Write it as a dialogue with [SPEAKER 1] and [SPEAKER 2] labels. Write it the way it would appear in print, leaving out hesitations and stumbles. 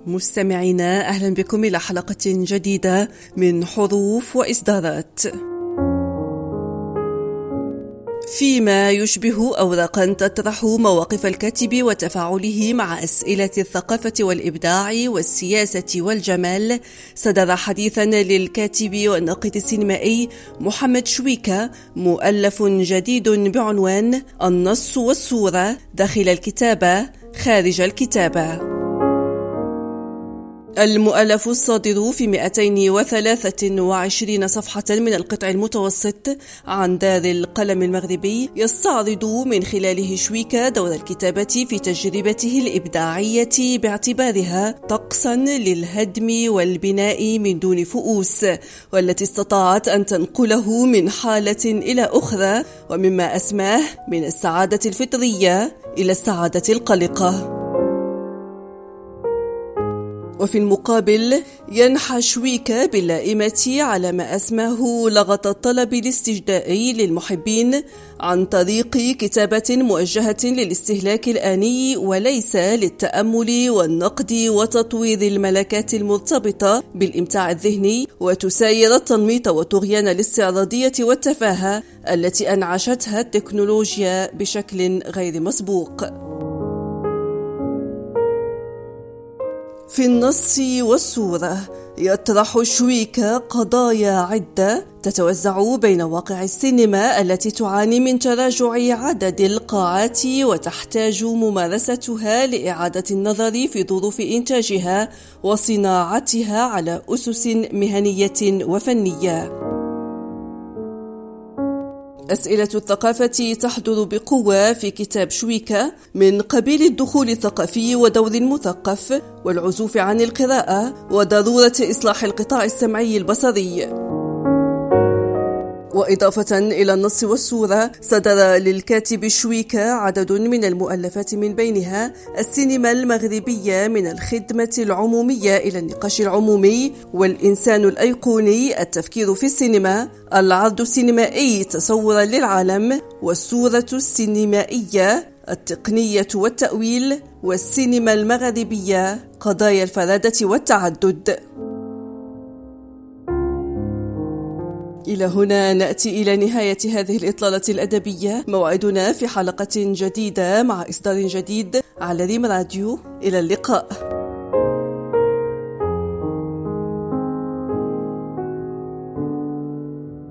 [SPEAKER 1] مستمعينا، أهلا بكم إلى حلقة جديدة من حروف وإصدارات. فيما يشبه أوراقا تطرح مواقف الكاتب وتفاعله مع أسئلة الثقافة والإبداع والسياسة والجمال، صدر حديثا للكاتب والناقد السينمائي محمد شويكة مؤلف جديد بعنوان النص والصورة داخل الكتابة خارج الكتابة. المؤلف الصادر في 223 صفحة من القطع المتوسط عن دار القلم المغربي، يستعرض من خلاله شويكة دور الكتابة في تجربته الإبداعية باعتبارها طقسا للهدم والبناء من دون فؤوس، والتي استطاعت أن تنقله من حالة إلى أخرى، ومما أسماه من السعادة الفطرية إلى السعادة القلقة. وفي المقابل ينحى شويكة باللائمة على ما أسماه لغط الطلب الاستجدائي للمحبين عن طريق كتابة موجهة للاستهلاك الآني وليس للتأمل والنقد وتطوير الملكات المرتبطة بالإمتاع الذهني، وتساير التنميط والطغيان الاستعراضية والتفاهة التي أنعشتها التكنولوجيا بشكل غير مسبوق. في النص والصورة يطرح شويكة قضايا عدة تتوزع بين واقع السينما التي تعاني من تراجع عدد القاعات وتحتاج ممارستها لإعادة النظر في ظروف إنتاجها وصناعتها على أسس مهنية وفنية. أسئلة الثقافة تحضر بقوة في كتاب شويكة، من قبيل الدخول الثقافي ودور المثقف والعزوف عن القراءة وضرورة إصلاح القطاع السمعي البصري. وإضافة إلى النص والصورة، صدر للكاتب شويكة عدد من المؤلفات، من بينها السينما المغربية من الخدمة العمومية إلى النقاش العمومي، والإنسان الأيقوني التفكير في السينما، العرض السينمائي تصورا للعالم، والصورة السينمائية التقنية والتأويل، والسينما المغربية قضايا الفرادة والتعدد. إلى هنا نأتي إلى نهاية هذه الإطلالة الأدبية. موعدنا في حلقة جديدة مع إصدار جديد على ريم راديو. إلى اللقاء.